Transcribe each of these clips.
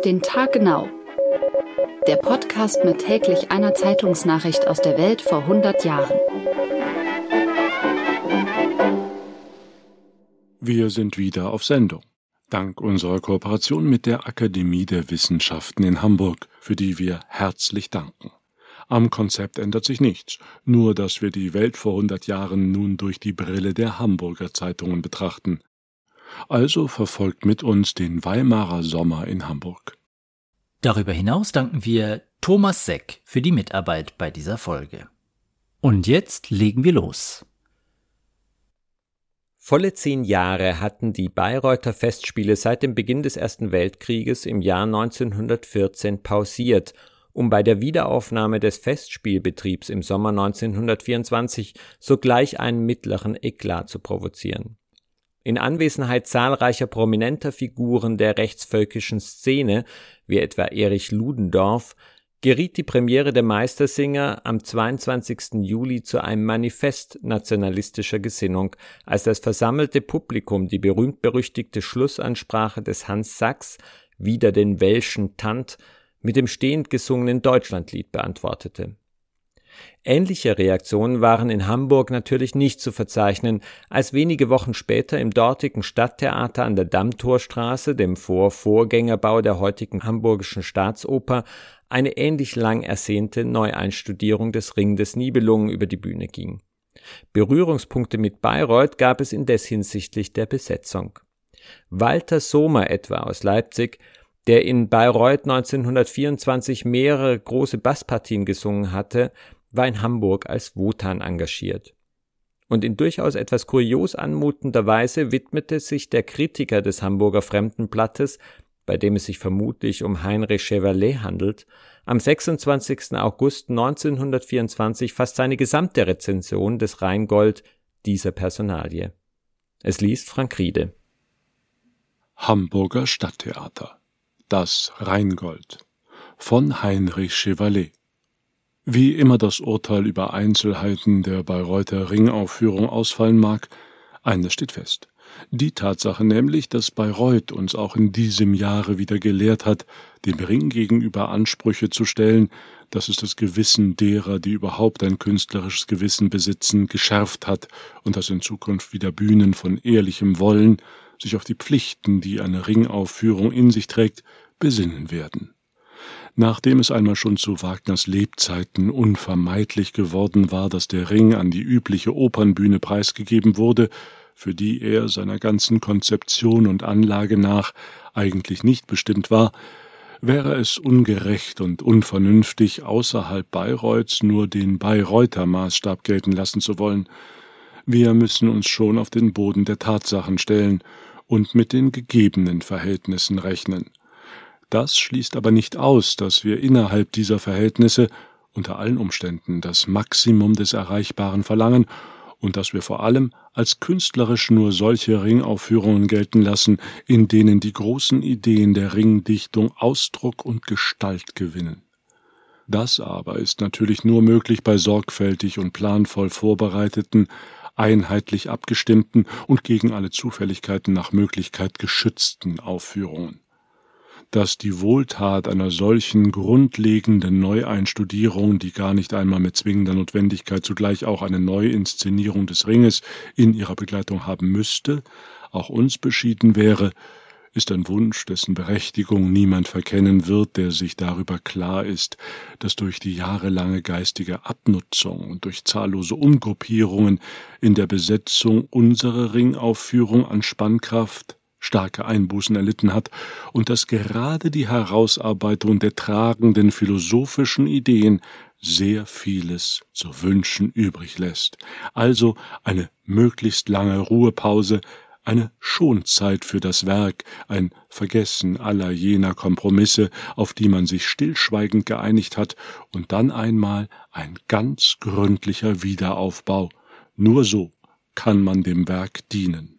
den Tag genau. Der Podcast mit täglich einer Zeitungsnachricht aus der Welt vor 100 Jahren. Wir sind wieder auf Sendung. Dank unserer Kooperation mit der Akademie der Wissenschaften in Hamburg, für die wir herzlich danken. Am Konzept ändert sich nichts, nur dass wir die Welt vor 100 Jahren nun durch die Brille der Hamburger Zeitungen betrachten. Also verfolgt mit uns den Weimarer Sommer in Hamburg. Darüber hinaus danken wir Thomas Seck für die Mitarbeit bei dieser Folge. Und jetzt legen wir los. Volle 10 Jahre hatten die Bayreuther Festspiele seit dem Beginn des Ersten Weltkrieges im Jahr 1914 pausiert, um bei der Wiederaufnahme des Festspielbetriebs im Sommer 1924 sogleich einen mittleren Eklat zu provozieren. In Anwesenheit zahlreicher prominenter Figuren der rechtsvölkischen Szene, wie etwa Erich Ludendorff, geriet die Premiere der Meistersinger am 22. Juli zu einem Manifest nationalistischer Gesinnung, als das versammelte Publikum die berühmt-berüchtigte Schlussansprache des Hans Sachs, Wider den Welschen Tand, mit dem stehend gesungenen Deutschlandlied beantwortete. Ähnliche Reaktionen waren in Hamburg natürlich nicht zu verzeichnen, als wenige Wochen später im dortigen Stadttheater an der Dammtorstraße, dem Vorgängerbau der heutigen Hamburgischen Staatsoper, eine ähnlich lang ersehnte Neueinstudierung des Ring des Nibelungen über die Bühne ging. Berührungspunkte mit Bayreuth gab es indes hinsichtlich der Besetzung. Walter Sohmer etwa aus Leipzig, der in Bayreuth 1924 mehrere große Basspartien gesungen hatte, war in Hamburg als Wotan engagiert. Und in durchaus etwas kurios anmutender Weise widmete sich der Kritiker des Hamburger Fremdenblattes, bei dem es sich vermutlich um Heinrich Chevalley handelt, am 26. August 1924 fast seine gesamte Rezension des Rheingold dieser Personalie. Es liest Frank Riede. Hamburger Stadttheater. Das Rheingold von Heinrich Chevalley. Wie immer das Urteil über Einzelheiten der Bayreuther Ringaufführung ausfallen mag, eines steht fest. Die Tatsache nämlich, dass Bayreuth uns auch in diesem Jahre wieder gelehrt hat, dem Ring gegenüber Ansprüche zu stellen, dass es das Gewissen derer, die überhaupt ein künstlerisches Gewissen besitzen, geschärft hat und dass in Zukunft wieder Bühnen von ehrlichem Wollen sich auf die Pflichten, die eine Ringaufführung in sich trägt, besinnen werden. Nachdem es einmal schon zu Wagners Lebzeiten unvermeidlich geworden war, dass der Ring an die übliche Opernbühne preisgegeben wurde, für die er seiner ganzen Konzeption und Anlage nach eigentlich nicht bestimmt war, wäre es ungerecht und unvernünftig, außerhalb Bayreuths nur den Bayreuther Maßstab gelten lassen zu wollen. Wir müssen uns schon auf den Boden der Tatsachen stellen und mit den gegebenen Verhältnissen rechnen. Das schließt aber nicht aus, dass wir innerhalb dieser Verhältnisse unter allen Umständen das Maximum des Erreichbaren verlangen und dass wir vor allem als künstlerisch nur solche Ringaufführungen gelten lassen, in denen die großen Ideen der Ringdichtung Ausdruck und Gestalt gewinnen. Das aber ist natürlich nur möglich bei sorgfältig und planvoll vorbereiteten, einheitlich abgestimmten und gegen alle Zufälligkeiten nach Möglichkeit geschützten Aufführungen. Dass die Wohltat einer solchen grundlegenden Neueinstudierung, die gar nicht einmal mit zwingender Notwendigkeit zugleich auch eine Neuinszenierung des Ringes in ihrer Begleitung haben müsste, auch uns beschieden wäre, ist ein Wunsch, dessen Berechtigung niemand verkennen wird, der sich darüber klar ist, dass durch die jahrelange geistige Abnutzung und durch zahllose Umgruppierungen in der Besetzung unsere Ringaufführung an Spannkraft starke Einbußen erlitten hat und dass gerade die Herausarbeitung der tragenden philosophischen Ideen sehr vieles zu wünschen übrig lässt. Also eine möglichst lange Ruhepause, eine Schonzeit für das Werk, ein Vergessen aller jener Kompromisse, auf die man sich stillschweigend geeinigt hat, und dann einmal ein ganz gründlicher Wiederaufbau. Nur so kann man dem Werk dienen.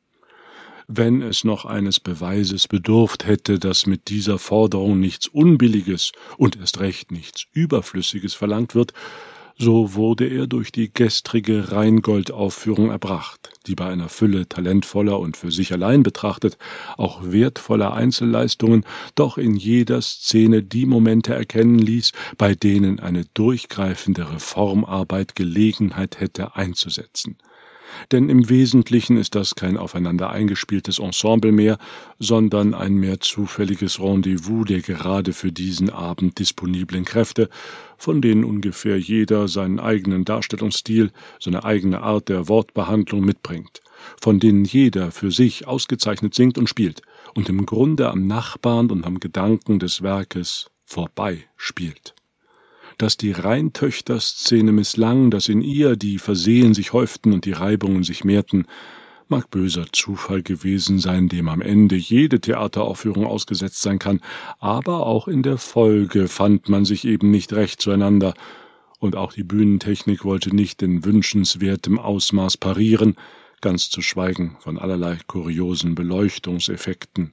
Wenn es noch eines Beweises bedurft hätte, dass mit dieser Forderung nichts Unbilliges und erst recht nichts Überflüssiges verlangt wird, So wurde er durch die gestrige Rheingold-Aufführung erbracht, die bei einer Fülle talentvoller und für sich allein betrachtet auch wertvoller Einzelleistungen doch in jeder Szene die Momente erkennen ließ, bei denen eine durchgreifende Reformarbeit Gelegenheit hätte einzusetzen. Denn im Wesentlichen ist das kein aufeinander eingespieltes Ensemble mehr, sondern ein mehr zufälliges Rendezvous der gerade für diesen Abend disponiblen Kräfte, von denen ungefähr jeder seinen eigenen Darstellungsstil, seine eigene Art der Wortbehandlung mitbringt, von denen jeder für sich ausgezeichnet singt und spielt und im Grunde am Nachbarn und am Gedanken des Werkes vorbei spielt. Dass die Rheintöchter-Szene misslang, dass in ihr die Versehen sich häuften und die Reibungen sich mehrten, mag böser Zufall gewesen sein, dem am Ende jede Theateraufführung ausgesetzt sein kann, aber auch in der Folge fand man sich eben nicht recht zueinander, und auch die Bühnentechnik wollte nicht in wünschenswertem Ausmaß parieren, ganz zu schweigen von allerlei kuriosen Beleuchtungseffekten.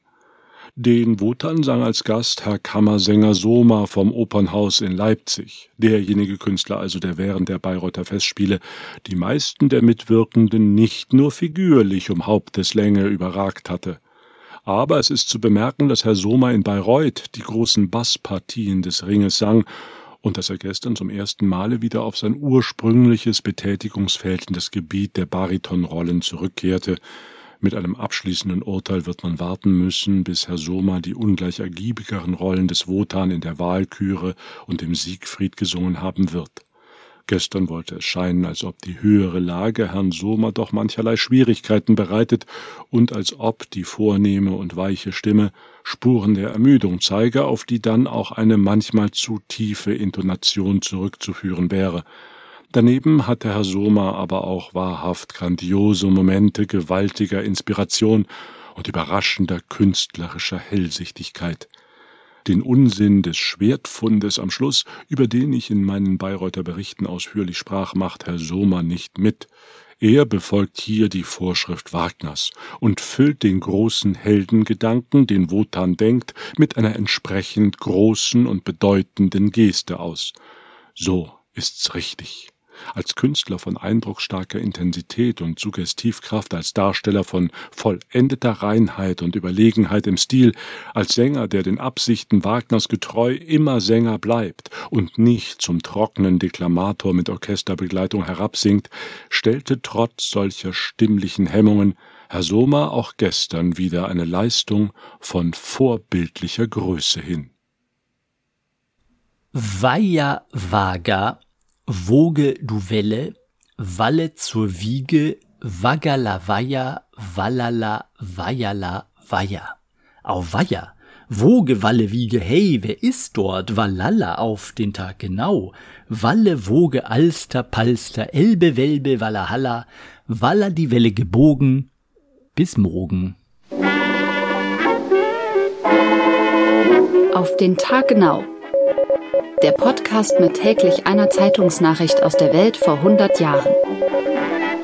Den Wotan sang als Gast Herr Kammersänger Sohmer vom Opernhaus in Leipzig, derjenige Künstler also, der während der Bayreuther Festspiele die meisten der Mitwirkenden nicht nur figürlich um Haupteslänge überragt hatte. Aber es ist zu bemerken, dass Herr Sohmer in Bayreuth die großen Basspartien des Ringes sang und dass er gestern zum ersten Male wieder auf sein ursprüngliches Betätigungsfeld in das Gebiet der Baritonrollen zurückkehrte. Mit einem abschließenden Urteil wird man warten müssen, bis Herr Sohmer die ungleich ergiebigeren Rollen des Wotan in der Walküre und dem Siegfried gesungen haben wird. Gestern wollte es scheinen, als ob die höhere Lage Herrn Sohmer doch mancherlei Schwierigkeiten bereitet und als ob die vornehme und weiche Stimme Spuren der Ermüdung zeige, auf die dann auch eine manchmal zu tiefe Intonation zurückzuführen wäre. Daneben hatte Herr Sohmer aber auch wahrhaft grandiose Momente gewaltiger Inspiration und überraschender künstlerischer Hellsichtigkeit. Den Unsinn des Schwertfundes am Schluss, über den ich in meinen Bayreuther Berichten ausführlich sprach, macht Herr Sohmer nicht mit. Er befolgt hier die Vorschrift Wagners und füllt den großen Heldengedanken, den Wotan denkt, mit einer entsprechend großen und bedeutenden Geste aus. So ist's richtig. Als Künstler von eindrucksstarker Intensität und Suggestivkraft, als Darsteller von vollendeter Reinheit und Überlegenheit im Stil, als Sänger, der den Absichten Wagners getreu immer Sänger bleibt und nicht zum trockenen Deklamator mit Orchesterbegleitung herabsinkt, stellte trotz solcher stimmlichen Hemmungen Herr Sohmer auch gestern wieder eine Leistung von vorbildlicher Größe hin. Vaja vaga, woge du Welle, walle zur Wiege, wagala vaja, wallala, vajala, vaja. Au Vaja, woge, walle, wiege, hey, wer ist dort? Wallala auf den Tag genau. Walle, woge, Alster, Palster, Elbe, Welbe, Wallahalla, waller die Welle gebogen, bis morgen. Auf den Tag genau. Der Podcast mit täglich einer Zeitungsnachricht aus der Welt vor 100 Jahren.